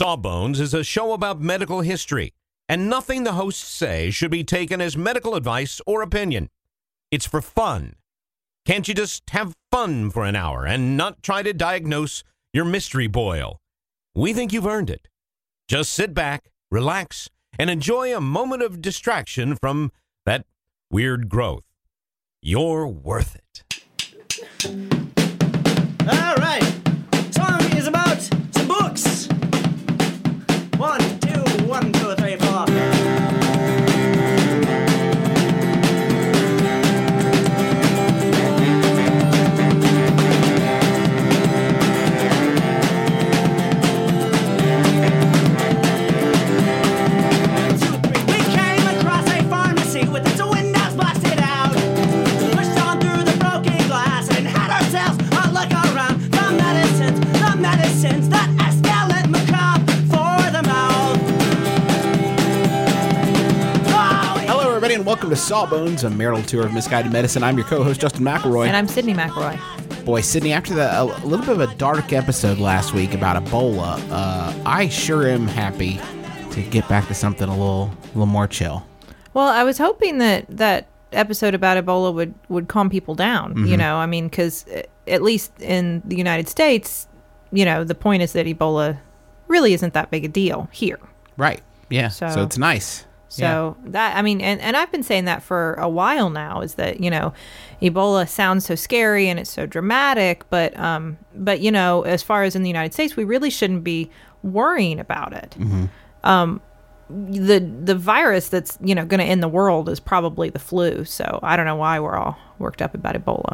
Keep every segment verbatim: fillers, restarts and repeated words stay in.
Sawbones is a show about medical history, and nothing the hosts say should be taken as medical advice or opinion. It's for fun. Can't you just have fun for an hour and not try to diagnose your mystery boil? We think you've earned it. Just sit back, relax, and enjoy a moment of distraction from that weird growth. You're worth it. All right. Song is about some books. One, two, one, two, three, four. And welcome to Sawbones, a marital tour of misguided medicine. I'm your co-host, Justin McElroy. And I'm Sydney McElroy. Boy, Sydney, after the, a little bit of a dark episode last week about Ebola, uh, I sure am happy to get back to something a little, a little more chill. Well, I was hoping that that episode about Ebola would, would calm people down, mm-hmm. you know, I mean, because at least in the United States, you know, the point is that Ebola really isn't that big a deal here. Right. Yeah. So, so it's nice. So yeah. that, I mean, and, and I've been saying that for a while now, is that, you know, Ebola sounds so scary and it's so dramatic, but, um, but, you know, as far as in the United States, we really shouldn't be worrying about it. Mm-hmm. Um, the, the virus that's, you know, going to end the world is probably the flu. So I don't know why we're all worked up about Ebola.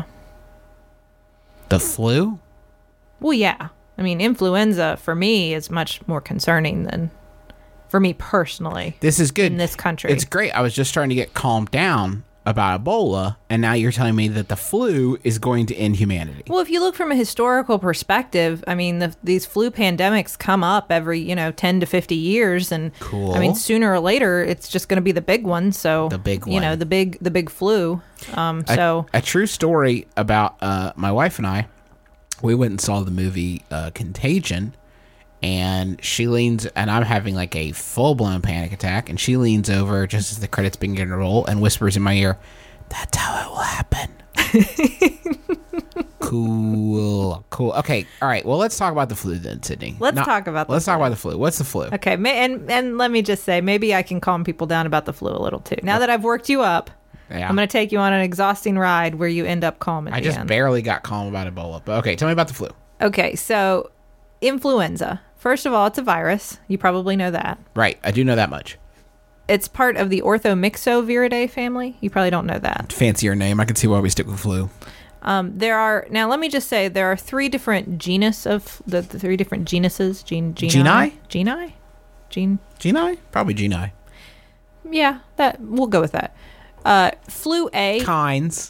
The flu? Well, yeah. I mean, influenza for me is much more concerning than... For me personally. This is good. In this country. It's great. I was just trying to get calmed down about Ebola, and now you're telling me that the flu is going to end humanity. Well, if you look from a historical perspective, I mean, the, these flu pandemics come up every, you know, ten to fifty years. And cool. I mean, sooner or later, it's just going to be the big one. So, the big one. You know, the big, the big flu. Um, a, so a true story about uh, my wife and I, we went and saw the movie uh, Contagion. And she leans, and I'm having like a full-blown panic attack, and she leans over just as the credits begin to roll and whispers in my ear, "That's how it will happen." Cool. Cool. Okay. All right. Well, let's talk about the flu then, Sydney. Let's Not, talk about the Let's flu. talk about the flu. What's the flu? Okay. And, and let me just say, maybe I can calm people down about the flu a little too. Now that I've worked you up, yeah. I'm going to take you on an exhausting ride where you end up calm at I the just end. barely got calm about Ebola. But okay, tell me about the flu. Okay. So, influenza. First of all, it's a virus. You probably know that. Right. I do know that much. It's part of the Orthomyxoviridae family. You probably don't know that. Fancier name. I can see why we stick with flu. Um, there are, now let me just say, there are three different genus of, the, the three different genuses. Gen, geni? Geni? Gen, geni? Probably geni. Yeah, that we'll go with that. Uh, flu A. Kinds.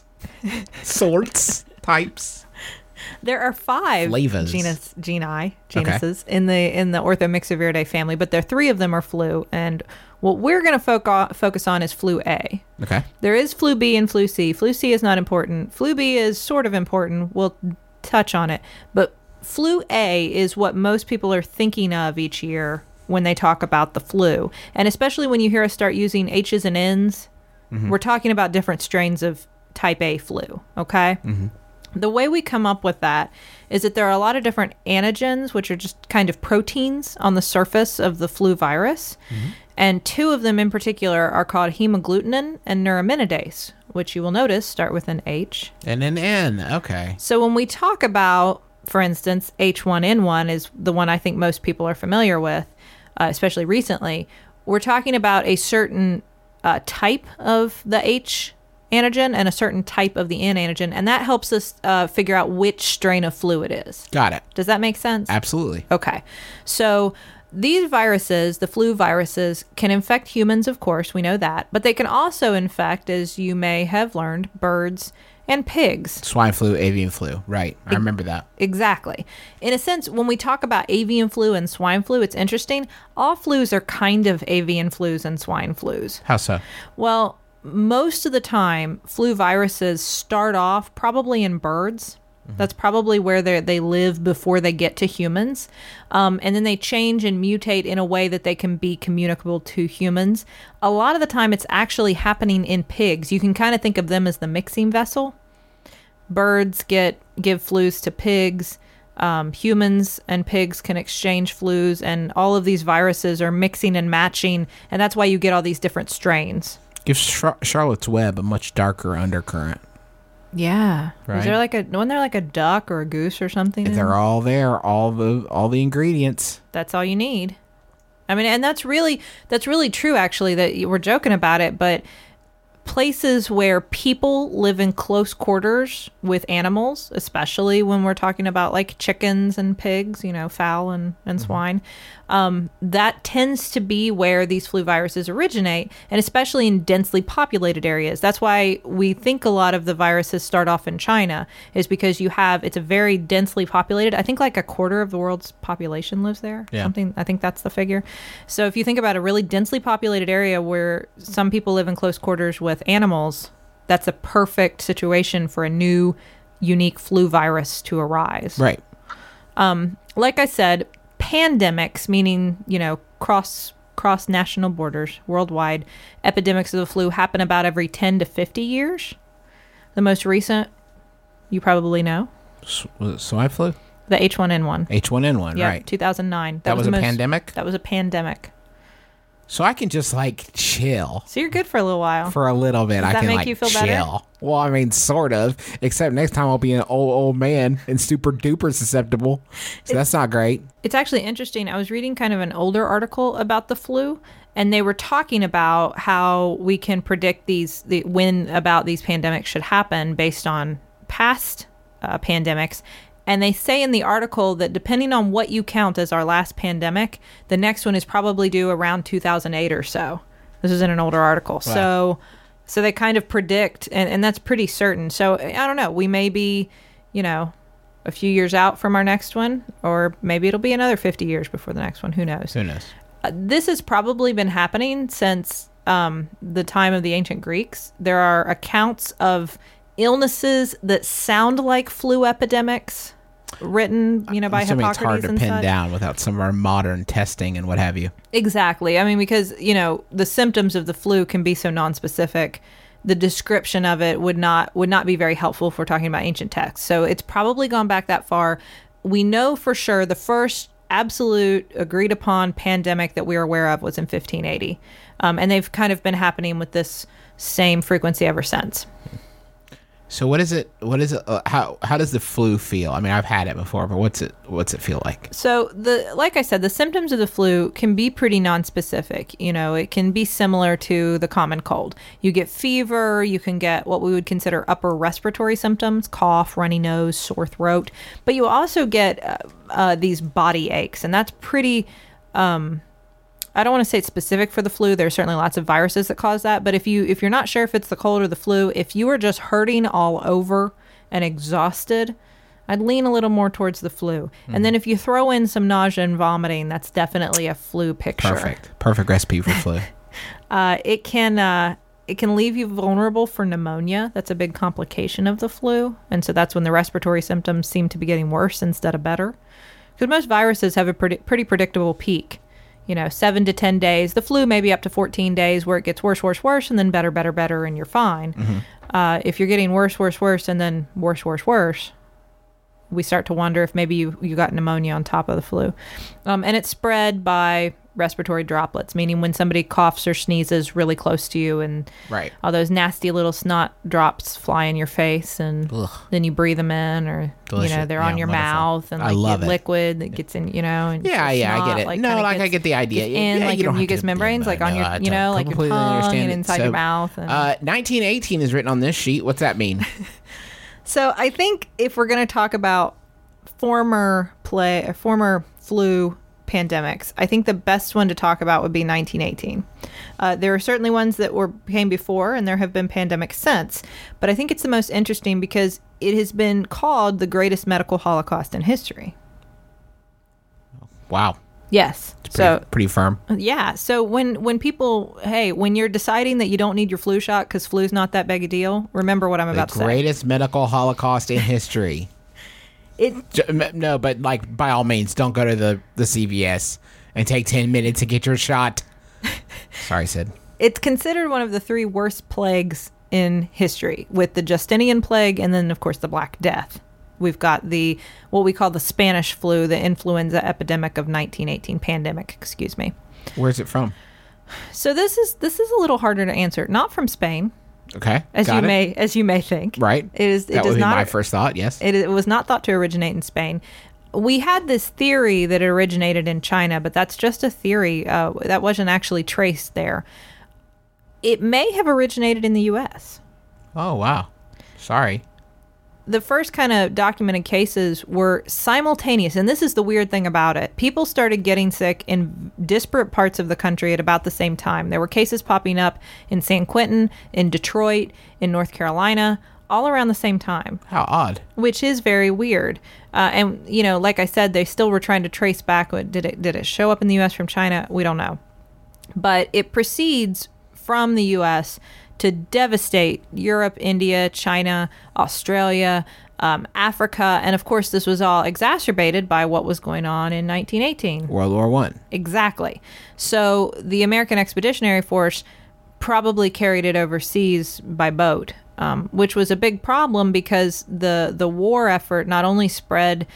Sorts. Types. There are five Flavas. genus, geni, genuses okay. in the in the Orthomyxoviridae family, but there are three of them are flu, and what we're going to fo- focus on is flu A. Okay. There is flu B and flu C. Flu C is not important. Flu B is sort of important. We'll touch on it, but flu A is what most people are thinking of each year when they talk about the flu, and especially when you hear us start using H's and N's, mm-hmm. we're talking about different strains of type A flu. Okay. Mm-hmm. The way we come up with that is that there are a lot of different antigens, which are just kind of proteins on the surface of the flu virus. Mm-hmm. And two of them in particular are called hemagglutinin and neuraminidase, which you will notice start with an H. And an N, okay. So when we talk about, for instance, H one N one is the one I think most people are familiar with, uh, especially recently. We're talking about a certain uh, type of the H antigen and a certain type of the N antigen, and that helps us uh, figure out which strain of flu it is. Got it. Does that make sense? Absolutely. Okay. So these viruses, the flu viruses, can infect humans, of course, we know that, but they can also infect, as you may have learned, birds and pigs. Swine flu, avian flu. Right. I remember that. Exactly. In a sense, when we talk about avian flu and swine flu, it's interesting. All flus are kind of avian flus and swine flus. How so? Well, most of the time, flu viruses start off probably in birds, That's probably where they they live before they get to humans. Um, and then they change and mutate in a way that they can be communicable to humans. A lot of the time, it's actually happening in pigs. You can kind of think of them as the mixing vessel. Birds get give flus to pigs. Um, humans and pigs can exchange flus, and all of these viruses are mixing and matching, and that's why you get all these different strains. Gives Char- Charlotte's Web a much darker undercurrent. Yeah. Right. Is there like a wasn't there like a duck or a goose or something? in They're there? all there, all the all the ingredients. That's all you need. I mean, and that's really that's really true. Actually, that you we're joking about it, but places where people live in close quarters with animals, especially when we're talking about like chickens and pigs, you know, fowl and, and mm-hmm. swine, um, that tends to be where these flu viruses originate, and especially in densely populated areas. That's why we think a lot of the viruses start off in China, is because you have, it's a very densely populated, I think like a quarter of the world's population lives there. Yeah. Something, I think that's the figure. So if you think about a really densely populated area where some people live in close quarters with animals, that's a perfect situation for a new unique flu virus to arise. Right. Um, like I said, pandemics, meaning, you know, cross cross national borders, worldwide, epidemics of the flu happen about every ten to fifty years. The most recent, you probably know, S- was it swine flu? the H one N one. H one N one, Yeah, right. two thousand nine. That was the a most- pandemic? That was a pandemic. So I can just like chill So you're good for a little while. for a little bit. Does I that can make like you feel chill. better? Well, I mean, sort of. Except next time I'll be an old old man and super duper susceptible. So that's not great. It's actually interesting. I was reading kind of an older article about the flu, and they were talking about how we can predict these, the, when about these pandemics should happen based on past uh, pandemics. And they say in the article that depending on what you count as our last pandemic, the next one is probably due around two thousand eight or so. This is in an older article. Wow. So so they kind of predict, and, and that's pretty certain. So I don't know. We may be, you know, a few years out from our next one, or maybe it'll be another fifty years before the next one. Who knows? Who knows? Uh, this has probably been happening since um, the time of the ancient Greeks. There are accounts of illnesses that sound like flu epidemics written, you know, by I'm assuming Hippocrates it's hard to and pin such. down without some of our modern testing and what have you. Exactly. I mean, because, you know, the symptoms of the flu can be so nonspecific. The description of it would not would not be very helpful if we're talking about ancient texts. So it's probably gone back that far. We know for sure the first absolute agreed upon pandemic that we are aware of was in fifteen eighty. Um, and they've kind of been happening with this same frequency ever since. So what is it? What is it? Uh, how how does the flu feel? I mean, I've had it before, but what's it? What's it feel like? So the like I said, the symptoms of the flu can be pretty nonspecific. You know, it can be similar to the common cold. You get fever, you can get what we would consider upper respiratory symptoms, cough, runny nose, sore throat, but you also get uh, uh, these body aches, and that's pretty. Um, I don't want to say it's specific for the flu. There's certainly lots of viruses that cause that. But if you if you're not sure if it's the cold or the flu, if you are just hurting all over and exhausted, I'd lean a little more towards the flu. Mm-hmm. And then if you throw in some nausea and vomiting, that's definitely a flu picture. Perfect. Perfect recipe for flu. uh, it can uh, it can leave you vulnerable for pneumonia. That's a big complication of the flu. And so that's when the respiratory symptoms seem to be getting worse instead of better. Because most viruses have a pretty, pretty predictable peak. You know, seven to ten days. The flu maybe up to fourteen days where it gets worse, worse, worse, and then better, better, better, and you're fine. Mm-hmm. Uh, if you're getting worse, worse, worse, and then worse, worse, worse, we start to wonder if maybe you, you got pneumonia on top of the flu. Um, and it's spread by respiratory droplets, meaning when somebody coughs or sneezes really close to you, and Right. all those nasty little snot drops fly in your face, and Ugh. then you breathe them in, or Delicious. you know they're Yeah, on your wonderful. mouth, and I like love get it. liquid that gets in, you know. And Yeah, your yeah, I snot, get it. Like, no, kinda like I gets- get the idea. gets in yeah, like you your don't have mucous to- membranes, yeah, like on no, your, I you know, like your completely tongue understand and it. inside So, your mouth. And, Uh, nineteen eighteen is written on this sheet. What's that mean? So I think if we're going to talk about former play or former flu pandemics, I think the best one to talk about would be nineteen eighteen. Uh, there are certainly ones that were came before, and there have been pandemics since. But I think it's the most interesting because it has been called the greatest medical holocaust in history. Wow. Yes. Pretty, So pretty firm. yeah. So when when people, hey, when you're deciding that you don't need your flu shot because flu's not that big a deal, remember what I'm The about to say. greatest medical holocaust in history. It J- m- No, but like by all means, don't go to the the C V S and take ten minutes to get your shot. Sorry, Sid. it's considered one of the three worst plagues in history, with the Justinian plague and then of course the Black Death. We've got the what we call the Spanish flu, the influenza epidemic of nineteen eighteen, pandemic, excuse me. Where's it from? So this is this is a little harder to answer. Not from Spain, Okay, as got you it. may as you may think. Right. It is. It that does would be not. my first thought. Yes. It, it was not thought to originate in Spain. We had this theory that it originated in China, but that's just a theory. Uh, that wasn't actually traced there. It may have originated in the U S. Oh wow. Sorry. The first kind of documented cases were simultaneous, and this is the weird thing about it. People started getting sick in disparate parts of the country at about the same time. There were cases popping up in San Quentin, in Detroit, in North Carolina, all around the same time, How odd. which is very weird. Uh, and you know, like I said, they still were trying to trace back. what- Did it did it show up in the U S from China? We don't know, but it proceeds from the U S to devastate Europe, India, China, Australia, um, Africa, and of course, this was all exacerbated by what was going on in nineteen eighteen. World War One. Exactly. So the American Expeditionary Force probably carried it overseas by boat, um, which was a big problem because the the war effort not only spread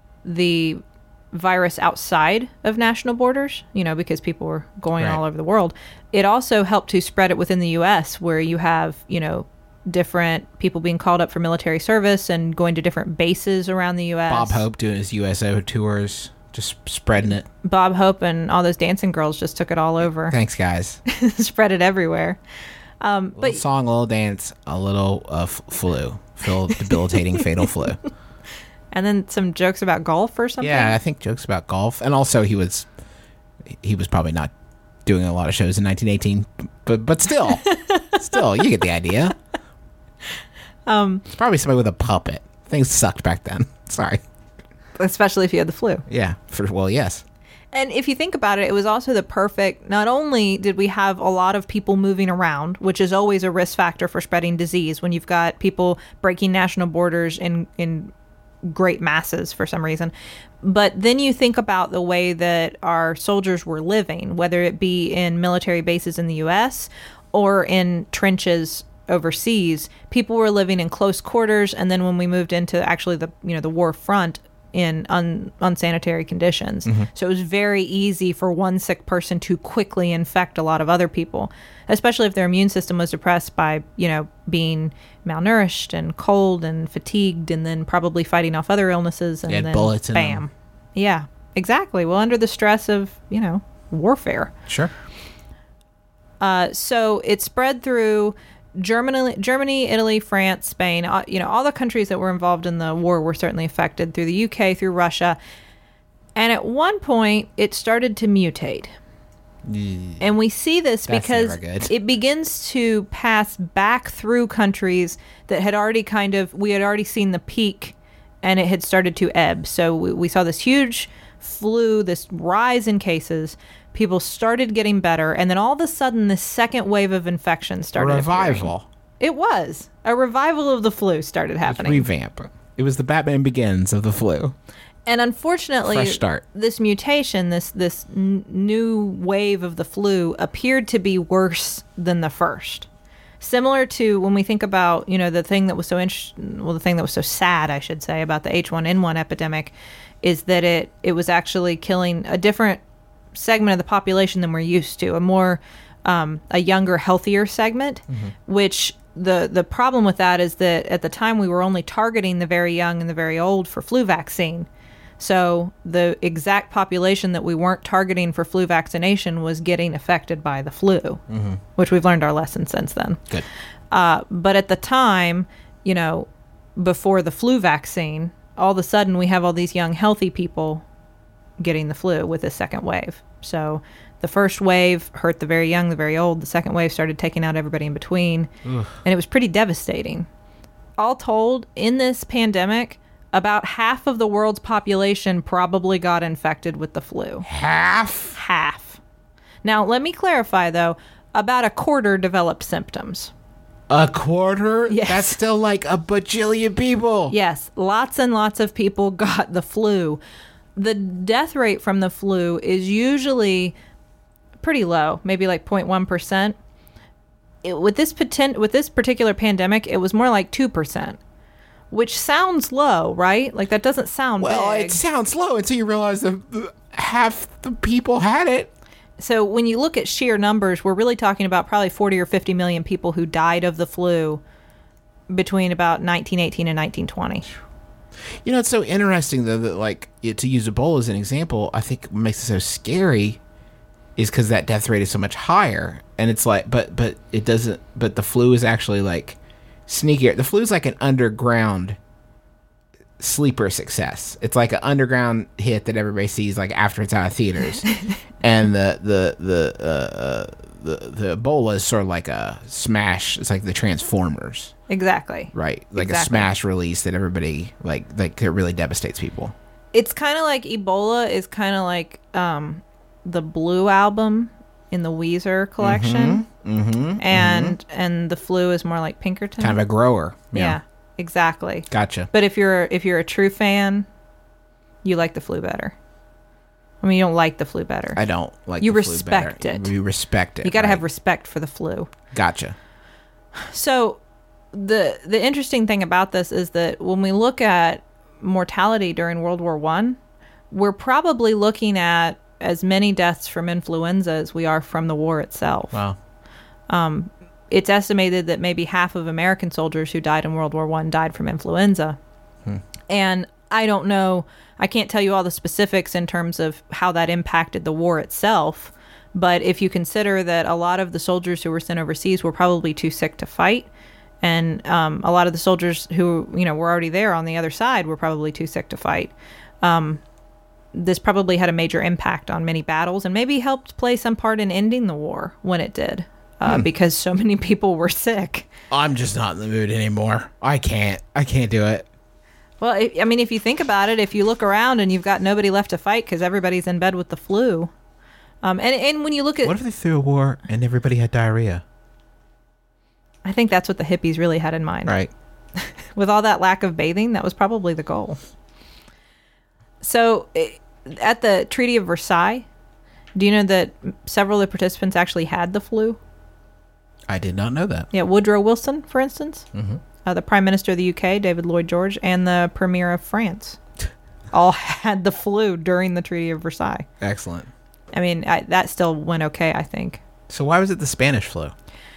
the virus outside of national borders, you know, because people were going Right. all over the world, it also helped to spread it within the U S, where you have, you know, different people being called up for military service and going to different bases around the U S. Bob Hope doing his U S O tours, just spreading it. Bob Hope and all those dancing girls just took it all over. Thanks, guys. Spread it everywhere. Um, Little but song, a little dance, a little uh, f- flu, feel debilitating, fatal flu. and then some jokes about golf or something. Yeah, I think jokes about golf, and also he was he was probably not doing a lot of shows in nineteen eighteen, but but still, still, you get the idea. Um, It's probably somebody with a puppet. Things sucked back then. Sorry. especially if you had the flu. Yeah. For well, yes. And if you think about it, it was also the perfect, not only did we have a lot of people moving around, which is always a risk factor for spreading disease when you've got people breaking national borders in, in great masses for some reason, but then you think about the way that our soldiers were living, whether it be in military bases in the U S or in trenches overseas. People were living in close quarters, and then when we moved into actually the, you know, the war front, in un, unsanitary conditions. Mm-hmm. So it was very easy for one sick person to quickly infect a lot of other people, especially if their immune system was depressed by, you know, being malnourished and cold and fatigued, and then probably fighting off other illnesses. And They had then bullets in bam. them. Yeah, exactly. Well, under the stress of, you know, warfare. Sure. Uh, so it spread through Germany, Germany, Italy, France, Spain. Uh, you know, all the countries that were involved in the war were certainly affected, through the U K, through Russia. And at one point, it started to mutate. And we see this That's because never good. it begins to pass back through countries that had already kind of, we had already seen the peak, and it had started to ebb. So we, we saw this huge flu, this rise in cases. People started getting better, and then all of a sudden, this second wave of infection A started appearing. revival. It was. A revival of the flu started happening. Revamp. It was the Batman Begins of the flu. And unfortunately, Fresh start. this mutation, this this n- new wave of the flu, appeared to be worse than the first. Similar to when we think about, you know, the thing that was so interesting, well, the thing that was so sad, I should say, about the H one N one epidemic, is that it it was actually killing a different segment of the population than we're used to, a more um, a younger, healthier segment, Mm-hmm. which the the problem with that is that at the time we were only targeting the very young and the very old for flu vaccine. So the exact population that we weren't targeting for flu vaccination was getting affected by the flu, mm-hmm. which we've learned our lesson since then. Good. Uh, but at the time, you know, before the flu vaccine, all of a sudden we have all these young, healthy people getting the flu with a second wave. So the first wave hurt the very young, the very old. The second wave started taking out everybody in between. Ugh. And it was pretty devastating. All told, in this pandemic, about half of the world's population probably got infected with the flu. Half? Half. Now, let me clarify, though. About a quarter developed symptoms. A quarter? Yes. That's still like a bajillion people. Yes, lots and lots of people got the flu. The death rate from the flu is usually pretty low, maybe like zero point one percent. It, with this potent, with this particular pandemic, it was more like two percent, which sounds low, right? Like that doesn't sound Well, big. it sounds low until you realize that the- half the people had it. So when you look at sheer numbers, we're really talking about probably forty or fifty million people who died of the flu between about nineteen eighteen and nineteen twenty. You know, it's so interesting, though, that, like, it, to use Ebola as an example, I think what makes it so scary is because that death rate is so much higher. And it's like, but, but it doesn't, but the flu is actually, like, sneakier. The flu is like an underground sleeper success. It's like an underground hit that everybody sees like after it's out of theaters. And the the the uh, uh, the the Ebola is sort of like a smash. It's like the Transformers, Exactly. right? Like a Exactly. smash release that everybody like like it really devastates people. It's kind of like Ebola is kind of like um, the Blue album in the Weezer collection, Mm-hmm. and and the flu is more like Pinkerton. Kind of a grower. yeah. Yeah. Exactly. Gotcha. But if you're if you're a true fan, you like the flu better. I mean, you don't like the flu better. I don't like You the flu respect better. it. You respect it. You got to have right? respect for the flu. Gotcha. So the the interesting thing about this is that when we look at mortality during World War One, we're probably looking at as many deaths from influenza as we are from the war itself. Wow. It's estimated that maybe half of American soldiers who died in World War One died from influenza. And I don't know, I can't tell you all the specifics in terms of how that impacted the war itself. But if you consider that a lot of the soldiers who were sent overseas were probably too sick to fight, and um, a lot of the soldiers who, you know, were already there on the other side were probably too sick to fight, um, this probably had a major impact on many battles and maybe helped play some part in ending the war when it did, uh, because so many people were sick. I'm just not in the mood anymore. I can't. I can't do it. Well, I I mean, if you think about it, if you look around and you've got nobody left to fight because everybody's in bed with the flu, um, and and when you look at, What if they threw a war and everybody had diarrhea? I think that's what the hippies really had in mind. Right. With all that lack of bathing, that was probably the goal. So, i- at the Treaty of Versailles, do you know that several of the participants actually had the flu? I did not know that. Yeah, Woodrow Wilson, for instance, mm-hmm. uh, the Prime Minister of the U K, David Lloyd George, and the Premier of France, all had the flu during the Treaty of Versailles. Excellent. I mean, I, that still went okay, I think. So why was it the Spanish flu?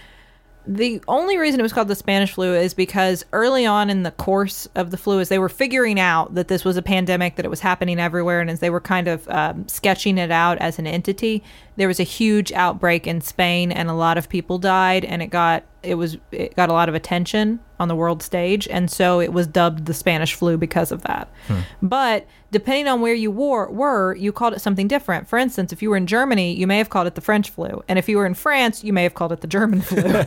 The only reason it was called the Spanish flu is because early on in the course of the flu, as they were figuring out that this was a pandemic, that it was happening everywhere, and as they were kind of um, sketching it out as an entity, there was a huge outbreak in Spain, and a lot of people died, and it got it was it got a lot of attention on the world stage, and so it was dubbed the Spanish flu because of that. But depending on where you were, were, you called it something different. For instance, if you were in Germany, you may have called it the French flu, and if you were in France, you may have called it the German flu.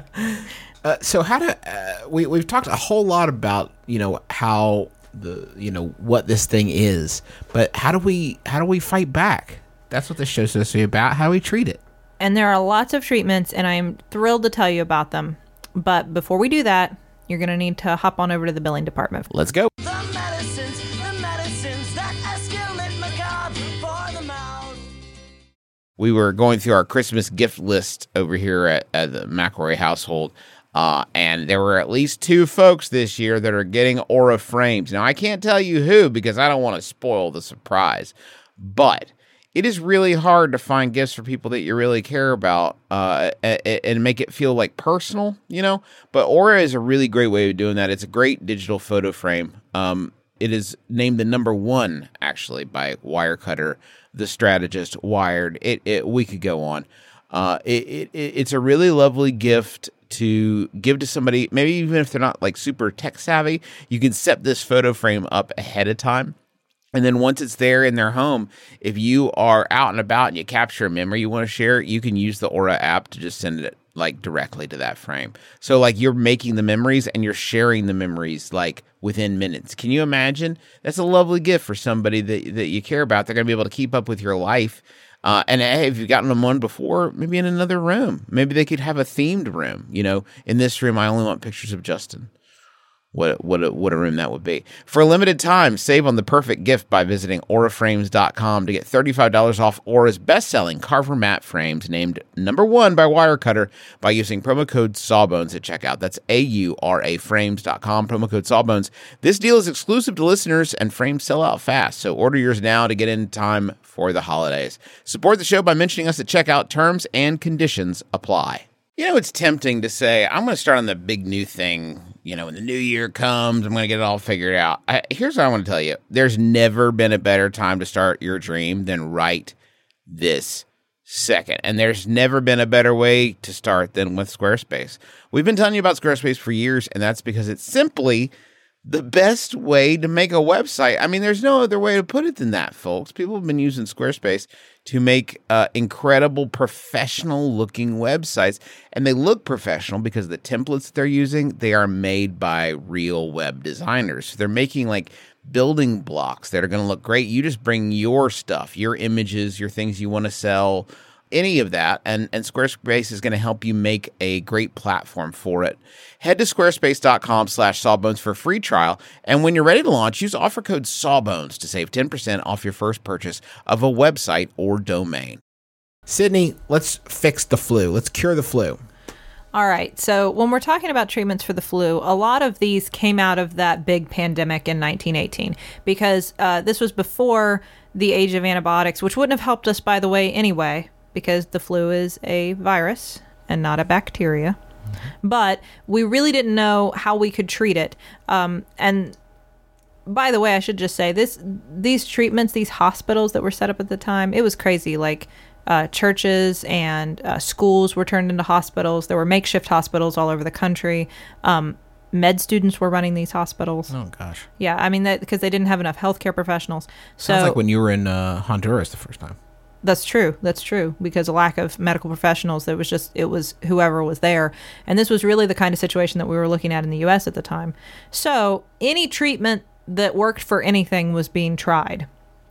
Uh, so how do uh, we we've talked a whole lot about, you know, how the you know what this thing is, but how do we how do we fight back? That's what this show's supposed to be about. How do we treat it? And there are lots of treatments, and I am thrilled to tell you about them. But before we do that, you're going to need to hop on over to the billing department. Let's go. The medicines, the medicines that escalate macabre for the mouth. We were going through our Christmas gift list over here at, at the McElroy household, uh, and there were at least two folks this year that are getting Aura frames. Now, I can't tell you who because I don't want to spoil the surprise, but it is really hard to find gifts for people that you really care about uh, and make it feel like personal, you know? But Aura is a really great way of doing that. It's a great digital photo frame. Um, it is named the number one, actually, by Wirecutter, The Strategist, Wired. It, it we could go on. Uh, it, it it's a really lovely gift to give to somebody, maybe even if they're not like super tech savvy. You can set this photo frame up ahead of time. And then once it's there in their home, if you are out and about and you capture a memory you want to share, you can use the Aura app to just send it like directly to that frame. So like you're making the memories and you're sharing the memories like within minutes. Can you imagine? That's a lovely gift for somebody that, that you care about. They're going to be able to keep up with your life Uh, and hey, if you've gotten them one before, maybe in another room. Maybe they could have a themed room. You know, in this room, I only want pictures of Justin. What what a, what a room that would be. For a limited time, save on the perfect gift by visiting aura frames dot com to get thirty-five dollars off Aura's best-selling Carver Mat frames, named number one by Wirecutter, by using promo code Sawbones at checkout. That's A U R A frames dot com, promo code Sawbones. This deal is exclusive to listeners, and frames sell out fast, so order yours now to get in time for the holidays. Support the show by mentioning us at checkout. Terms and conditions apply. You know, it's tempting to say, I'm going to start on the big new thing. You know, when the new year comes, I'm going to get it all figured out. I, here's what I want to tell you. There's never been a better time to start your dream than right this second. And there's never been a better way to start than with Squarespace. We've been telling you about Squarespace for years, and that's because it's simply the best way to make a website. I mean, there's no other way to put it than that, folks. People have been using Squarespace to make uh, incredible professional-looking websites, and they look professional because the templates that they're using, they are made by real web designers. So they're making, like, building blocks that are going to look great. You just bring your stuff, your images, your things you want to sell, any of that, and, and Squarespace is going to help you make a great platform for it. Head to squarespace.com slash sawbones for a free trial, and when you're ready to launch, use offer code Sawbones to save ten percent off your first purchase of a website or domain. Sydney, let's fix the flu. Let's cure the flu. All right. So when we're talking about treatments for the flu, a lot of these came out of that big pandemic in nineteen eighteen, because uh, this was before the age of antibiotics, which wouldn't have helped us, by the way, anyway, because the flu is a virus and not a bacteria. Mm-hmm. But we really didn't know how we could treat it. Um, and by the way, I should just say this: these treatments, these hospitals that were set up at the time, it was crazy. Like uh, churches and uh, schools were turned into hospitals. There were makeshift hospitals all over the country. Um, med students were running these hospitals. Oh gosh. Yeah, I mean that because they didn't have enough healthcare professionals. So Sounds like when you were in uh, Honduras the first time. That's true. That's true. Because a lack of medical professionals, there was just, it was whoever was there. And this was really the kind of situation that we were looking at in the U S at the time. So any treatment that worked for anything was being tried.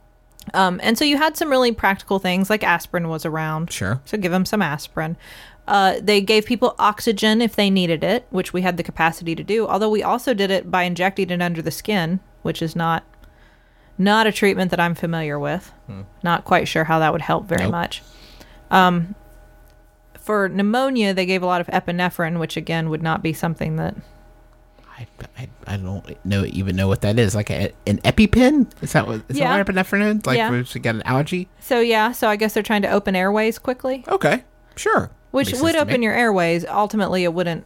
Um, and so you had some really practical things, like aspirin was around. Sure. So give them some aspirin. Uh, they gave people oxygen if they needed it, which we had the capacity to do. Although we also did it by injecting it under the skin, which is not Not a treatment that I'm familiar with. Hmm. Not quite sure how that would help very nope. much. Um, for pneumonia, they gave a lot of epinephrine, which again would not be something that... I, I, I don't know even know what that is. Like a, an EpiPen? Is that what, is yeah. that what epinephrine is? Like yeah. to get an allergy? So yeah, so I guess they're trying to open airways quickly. Okay, sure. Which Makes would open your airways. Ultimately, it wouldn't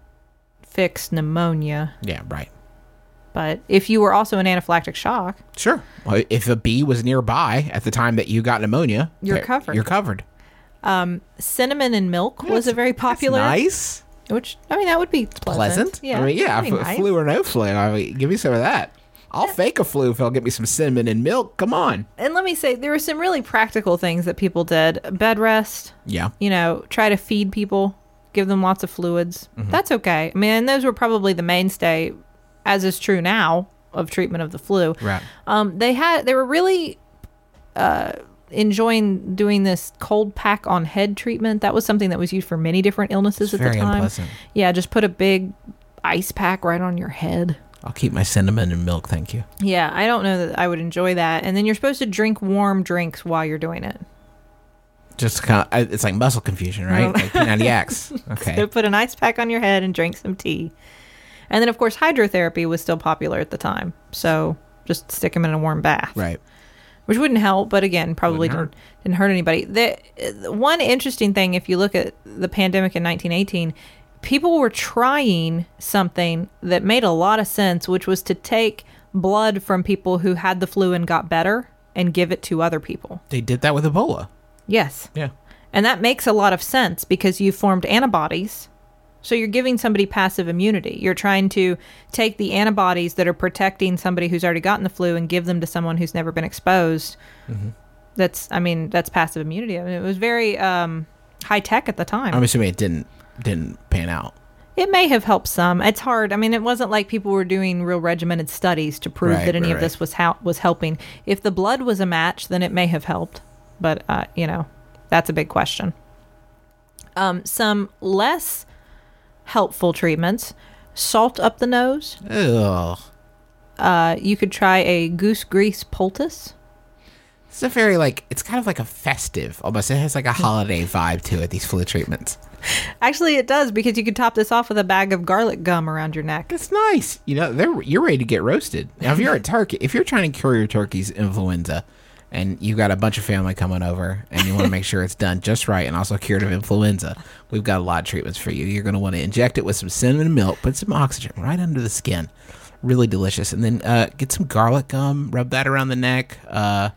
fix pneumonia. Yeah, right. But if you were also in anaphylactic shock... Sure. Well, if a bee was nearby at the time that you got pneumonia... You're covered. You're covered. Um, cinnamon and milk yeah, was a very popular... That's nice. Which, I mean, that would be pleasant. Pleasant? Yeah. I mean, yeah, f- nice. flu or no flu. I mean, give me some of that. I'll yeah. fake a flu if they'll get me some cinnamon and milk. Come on. And let me say, there were some really practical things that people did. Bed rest. Yeah. You know, try to feed people. Give them lots of fluids. Mm-hmm. That's okay. I mean, and those were probably the mainstay, as is true now, of treatment of the flu. Right. Um, they had they were really uh, enjoying doing this cold pack on head treatment. That was something that was used for many different illnesses it's at the very time. Unpleasant. Yeah, just put a big ice pack right on your head. I'll keep my cinnamon and milk, thank you. Yeah, I don't know that I would enjoy that. And then you're supposed to drink warm drinks while you're doing it. Just kind of, it's like muscle confusion, right? Like P ninety X. Okay. So put an ice pack on your head and drink some tea. And then, of course, hydrotherapy was still popular at the time. So just stick them in a warm bath. Right. Which wouldn't help, but again, probably Wouldn't didn't, hurt. didn't hurt anybody. The, one interesting thing, if you look at the pandemic in nineteen eighteen, people were trying something that made a lot of sense, which was to take blood from people who had the flu and got better and give it to other people. They did that with Ebola. Yes. Yeah. And that makes a lot of sense because you formed antibodies. So you're giving somebody passive immunity. You're trying to take the antibodies that are protecting somebody who's already gotten the flu and give them to someone who's never been exposed. Mm-hmm. That's, I mean, that's passive immunity. I mean, it was very um, high tech at the time. I'm assuming it didn't didn't pan out. It may have helped some. It's hard. I mean, it wasn't like people were doing real regimented studies to prove Right, that any right, of this was how was helping. If the blood was a match, then it may have helped. but uh, you know, that's a big question. Um, some less helpful treatments: salt up the nose. Ugh. Uh, you could try a goose grease poultice. It's a very, like, it's kind of like a festive, almost. It has like a holiday vibe to it, these flu treatments. Actually, it does, because you could top this off with a bag of garlic gum around your neck. It's nice. You know, they're you're ready to get roasted. Now, if you're a turkey, if you're trying to cure your turkey's influenza, and you've got a bunch of family coming over, and you want to make sure it's done just right, and also cured of influenza, we've got a lot of treatments for you. You're going to want to inject it with some cinnamon milk, put some oxygen right under the skin. Really delicious. And then uh, get some garlic gum, rub that around the neck. Uh,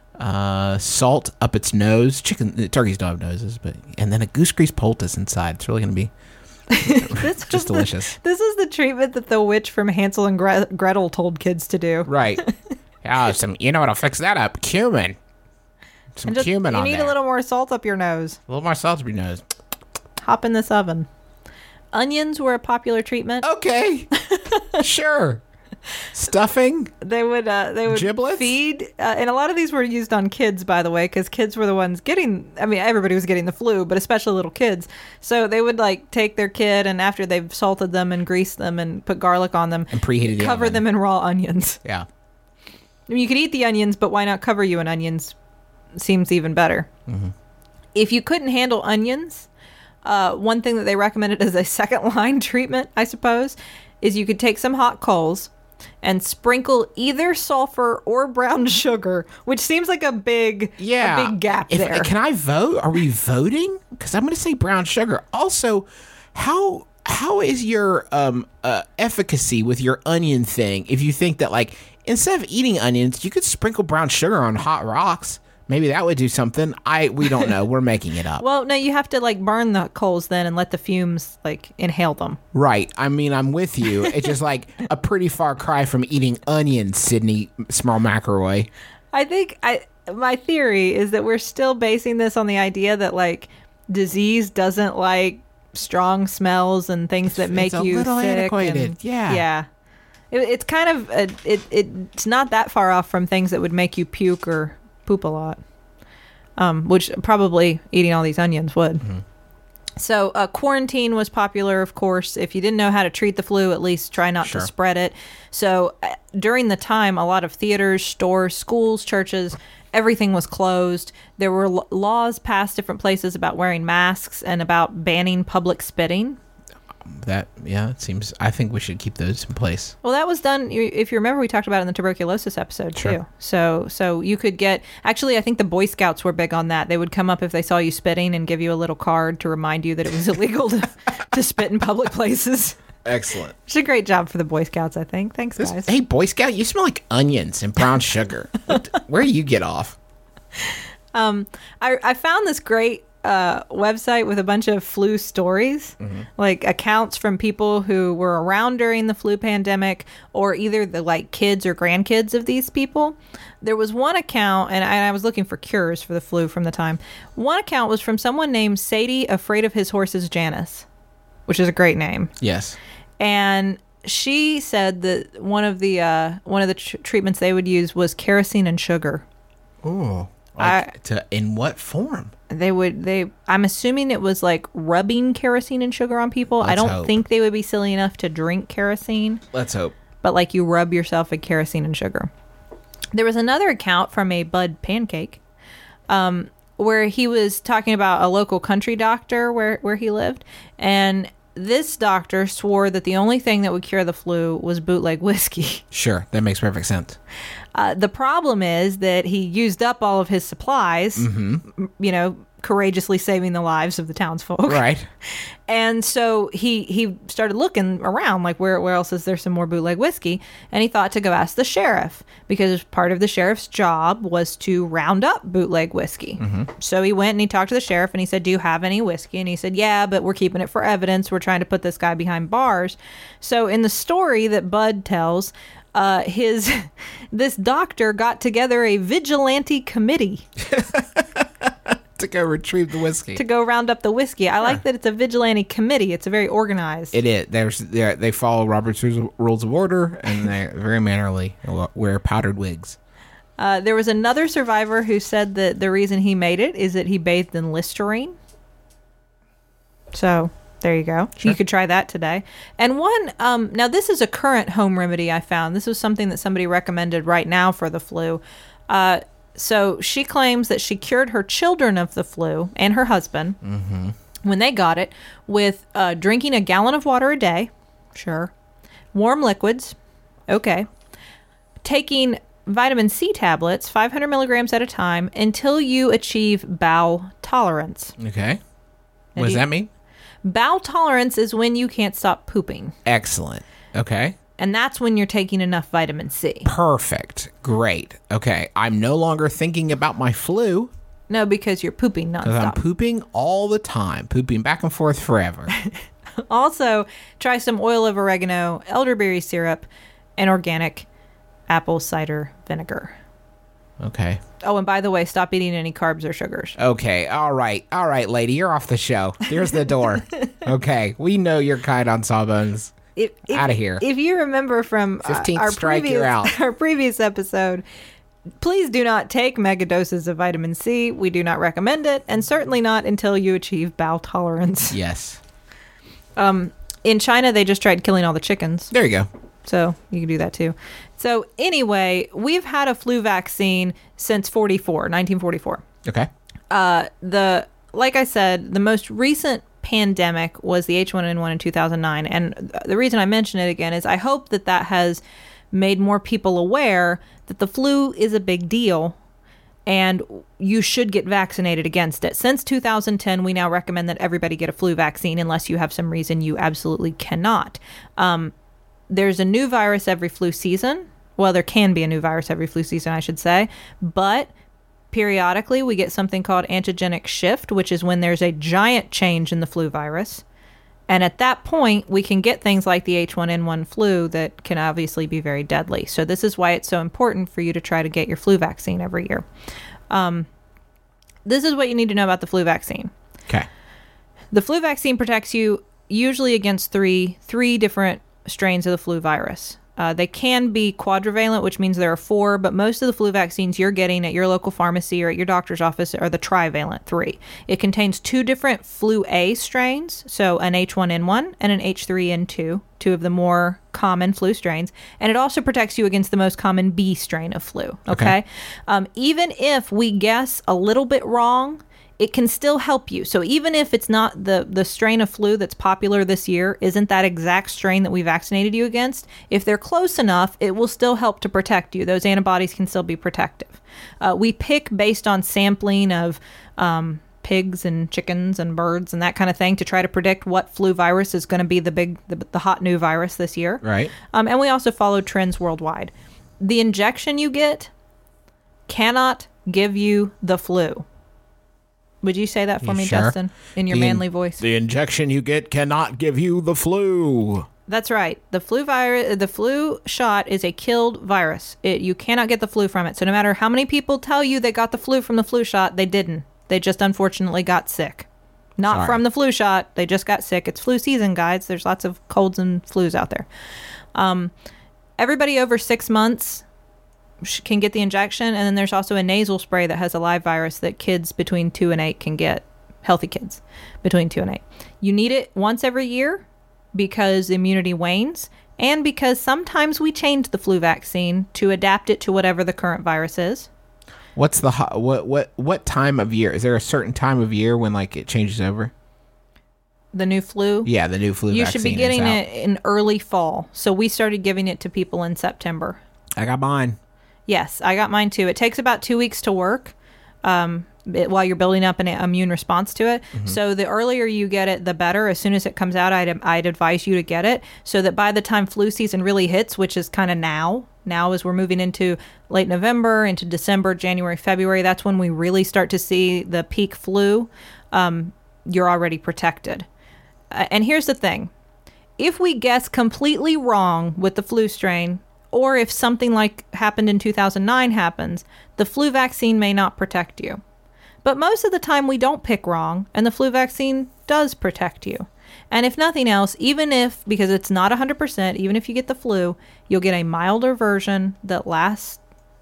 uh, salt up its nose. Chicken, turkeys don't have noses, but and then a goose grease poultice inside. It's really going to be This just the- delicious. This is the treatment that the witch from Hansel and Gre- Gretel told kids to do. Right. Yeah, some. You know what'll fix that up? Cumin. Some And just, cumin you on need there. a little more salt up your nose. a little more salt up your nose. Hop in this oven. Onions were a popular treatment. Okay. Sure. Stuffing. They would uh, they would Giblets? feed, uh, and a lot of these were used on kids, by the way, because kids were the ones getting. I mean, everybody was getting the flu, but especially little kids. So they would like take their kid, and after they've salted them and greased them and put garlic on them, And preheated the cover oven. them in raw onions. Yeah. I mean, you could eat the onions, but why not cover you in onions? Seems even better. Mm-hmm. If you couldn't handle onions, uh, one thing that they recommended as a second line treatment, I suppose, is you could take some hot coals and sprinkle either sulfur or brown sugar, which seems like a big, Yeah. a big gap If- there. Can I vote? Are we voting? Because I'm going to say brown sugar. Also, how how is your um uh, efficacy with your onion thing? If you think that, like, instead of eating onions, you could sprinkle brown sugar on hot rocks. Maybe that would do something. I we don't know. We're making it up. Well, no, you have to like burn the coals then and let the fumes like inhale them. Right. I mean, I'm with you. It's just like a pretty far cry from eating onions, Sydney Small McElroy. I think I my theory is that we're still basing this on the idea that like disease doesn't like strong smells and things that make it's a you little sick. antiquated. and- Yeah. yeah. It, it's kind of a, it. It's not that far off from things that would make you puke or poop a lot, um, which probably eating all these onions would. Mm-hmm. So uh, quarantine was popular, of course. If you didn't know how to treat the flu, at least try not Sure. to spread it. So uh, during the time, a lot of theaters, stores, schools, churches, everything was closed. There were l- laws passed different places about wearing masks and about banning public spitting. That yeah, it seems. I think we should keep those in place. Well, that was done. you- If you remember, we talked about it in the tuberculosis episode Sure. too. So, so you could get. Actually, I think the Boy Scouts were big on that. They would come up if they saw you spitting and give you a little card to remind you that it was illegal to, to spit in public places. Excellent. It's a great job for the Boy Scouts, I think. Thanks, This, guys. hey, Boy Scout, you smell like onions and brown sugar. What, where do you get off? I, I found this great uh, website with a bunch of flu stories, like accounts from people who were around during the flu pandemic, or either the like kids or grandkids of these people. There was one account, and I, and I was looking for cures for the flu from the time. One account was from someone named Sadie, afraid of his horses Janice, which is a great name. Yes. And she said that one of the uh, one of the tr- treatments they would use was kerosene and sugar. Oh. I- Like, to, in what form? They would they I'm assuming it was like rubbing kerosene and sugar on people. I Let's don't hope. think they would be silly enough to drink kerosene, Let's hope. but like you rub yourself with kerosene and sugar. There was another account from a Bud Pancake um, where he was talking about a local country doctor where, where he lived. And this doctor swore that the only thing that would cure the flu was bootleg whiskey. Sure, that makes perfect sense. Uh, the problem is that he used up all of his supplies, Mm-hmm. m- you know, courageously saving the lives of the townsfolk. Right. And so he he started looking around, like where where else is there some more bootleg whiskey? And he thought to go ask the sheriff, because part of the sheriff's job was to round up bootleg whiskey. So he went and he talked to the sheriff and he said, "Do you have any whiskey?" And he said, "Yeah, but we're keeping it for evidence. We're trying to put this guy behind bars." So in the story that Bud tells, uh, his this doctor got together a vigilante committee To go retrieve the whiskey. to go round up the whiskey. I like that it's a vigilante committee. It's a very organized. It is. There's they're- they follow Robert's Rules Rules of Order, and they're very mannerly. They wear powdered wigs. Uh, there was another survivor who said that the reason he made it is that he bathed in Listerine. So there you go. Sure. You could try that today. And one, um, now this is a current home remedy I found. This was something that somebody recommended right now for the flu. Uh, so she claims that she cured her children of the flu and her husband Mm-hmm. when they got it with uh, drinking a gallon of water a day. Sure. Warm liquids. Okay. Taking vitamin C tablets, five hundred milligrams at a time, until you achieve bowel tolerance. Okay. Now, What does do you- that mean? Bowel tolerance is when you can't stop pooping. Excellent. Okay. And that's when you're taking enough vitamin C. Perfect. Great. Okay. I'm no longer thinking about my flu No, because you're pooping because I'm nonstop. pooping all the time, pooping back and forth forever. Also, try some oil of oregano, elderberry syrup, and organic apple cider vinegar. Okay. Oh, and by the way, stop eating any carbs or sugars. Okay. All right. All right, lady. You're off the show. There's the door. Okay. We know you're kind on Sawbones. If, if, Outta here. If you remember from uh, fifteenth our strike, previous, you're out. our previous episode, please do not take mega doses of vitamin C. We do not recommend it, and certainly not until you achieve bowel tolerance. Yes. In China, they just tried killing all the chickens, There you go. so you can do that too. So anyway, we've had a flu vaccine since forty-four, nineteen forty-four. Okay. Uh, the like I said, the most recent pandemic was the H one N one in two thousand nine, and the reason I mention it again is I hope that that has made more people aware that the flu is a big deal and you should get vaccinated against it. Since two thousand ten, we now recommend that everybody get a flu vaccine unless you have some reason you absolutely cannot. Um, there's a new virus every flu season. Well, there can be a new virus every flu season, I should say, but periodically we get something called antigenic shift, which is when there's a giant change in the flu virus. And at that point, we can get things like the H one N one flu that can obviously be very deadly. So this is why it's so important for you to try to get your flu vaccine every year. Um, this is what you need to know about the flu vaccine. Okay. The flu vaccine protects you usually against three three different strains of the flu virus. Uh, they can be quadrivalent, which means there are four, but most of the flu vaccines you're getting at your local pharmacy or at your doctor's office are the trivalent three. It contains two different flu A strains, so an H one N one and an H three N two, two of the more common flu strains, and it also protects you against the most common B strain of flu, okay? Okay. Um, even if we guess a little bit wrong, it can still help you. So even if it's not the, the strain of flu that's popular this year, isn't that exact strain that we vaccinated you against, if they're close enough, it will still help to protect you. Those antibodies can still be protective. Uh, we pick based on sampling of um, pigs and chickens and birds and that kind of thing to try to predict what flu virus is going to be the big, the, the hot new virus this year. Right. Um, and we also follow trends worldwide. The injection you get cannot give you the flu. Would you say that for You me, sure? Justin, in your The in- manly voice? The injection you get cannot give you the flu. That's right. The flu virus, the flu shot is a killed virus. It, you cannot get the flu from it. So no matter how many people tell you they got the flu from the flu shot, they didn't. They just unfortunately got sick. Not Sorry. from the flu shot. They just got sick. It's flu season, guys. There's lots of colds and flus out there. Um, everybody over six months sh- can get the injection. And then there's also a nasal spray that has a live virus that kids between two and eight can get. Healthy kids between two and eight. You need it once every year because immunity wanes and because sometimes we change the flu vaccine to adapt it to whatever the current virus is. What's the ho- what what what time of year? Is there a certain time of year when like it changes over? The new flu. Yeah, the new flu You vaccine should be is getting out. it in early fall. So we started giving it to people in September. I got mine. Yes, I got mine too. It takes about two weeks to work um, it, while you're building up an immune response to it. Mm-hmm. So the earlier you get it, the better. As soon as it comes out, I'd, I'd advise you to get it so that by the time flu season really hits, which is kind of now, now as we're moving into late November, into December, January, February, that's when we really start to see the peak flu. Um, you're already protected. Uh, and here's the thing. If we guess completely wrong with the flu strain, or if something like happened in two thousand nine happens, the flu vaccine may not protect you. But most of the time we don't pick wrong, and the flu vaccine does protect you. And if nothing else, even if, because it's not one hundred percent, even if you get the flu, you'll get a milder version that lasts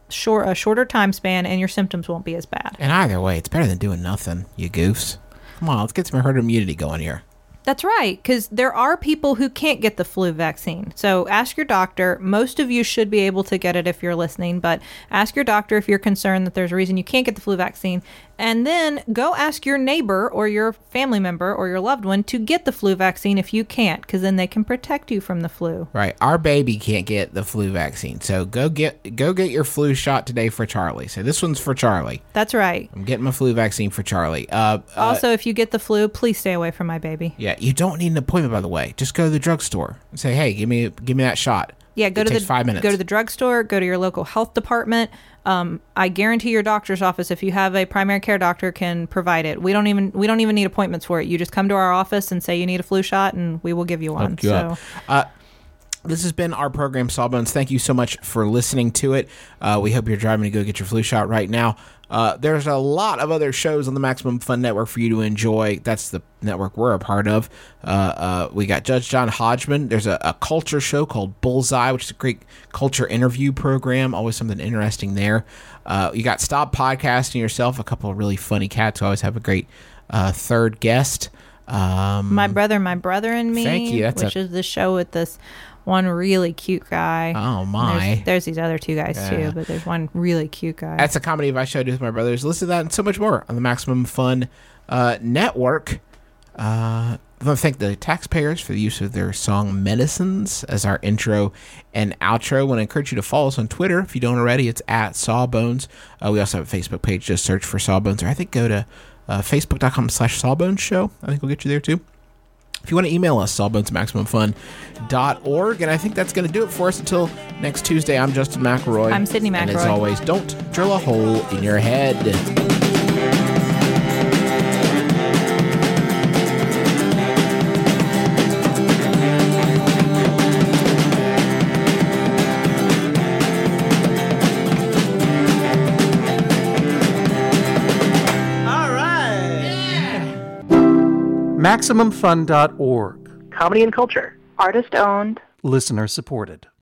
short a shorter time span, and your symptoms won't be as bad. And either way, it's better than doing nothing, you goofs. Come on, let's get some herd immunity going here. That's right, because there are people who can't get the flu vaccine. So ask your doctor. Most of you should be able to get it if you're listening, but ask your doctor if you're concerned that there's a reason you can't get the flu vaccine. And then go ask your neighbor or your family member or your loved one to get the flu vaccine if you can't, because then they can protect you from the flu. Right. Our baby can't get the flu vaccine. So go get go get your flu shot today for Charlie. So this one's for Charlie. That's right. I'm getting my flu vaccine for Charlie. Uh, uh, Also, if you get the flu, please stay away from my baby. Yeah, you don't need an appointment, by the way. Just go to the drugstore and say, hey, give me give me that shot. Yeah, go it to takes the five minutes. Go to the drugstore. Go to your local health department. Um, I guarantee your doctor's office, if you have a primary care doctor, can provide it. We don't even we don't even need appointments for it. You just come to our office and say you need a flu shot, and we will give you one. Hook you so. up. Uh, This has been our program, Sawbones. Thank you so much for listening to it. Uh, we hope you're driving to go get your flu shot right now. Uh, there's a lot of other shows on the Maximum Fun Network for you to enjoy. That's the network we're a part of. Uh, uh, we got Judge John Hodgman. There's a, a culture show called Bullseye, which is a great culture interview program. Always something interesting there. Uh, you got Stop Podcasting Yourself, a couple of really funny cats who always have a great uh, third guest. Um, My Brother, My Brother and Me, Thank you. That's which a- is the show with this one really cute guy. Oh, And my. There's, there's these other two guys, Yeah. too, but there's one really cute guy. That's a comedy advice show I do with my brothers. Listen to that and so much more on the Maximum Fun uh, Network. Uh, I want to thank the taxpayers for the use of their song Medicines as our intro and outro. I want to encourage you to follow us on Twitter. If you don't already, it's at Sawbones. Uh, we also have a Facebook page. Just search for Sawbones. Or I think go to uh, facebook.com slash Sawbones Show. I think we'll get you there too. If you want to email us, sawbones at maximum fun dot org. And I think that's going to do it for us until next Tuesday. I'm Justin McElroy. I'm Sydney And as McElroy. always, don't drill a hole in your head. All right. Maximum Fun dot org. Comedy and culture. Artist owned. Listener supported.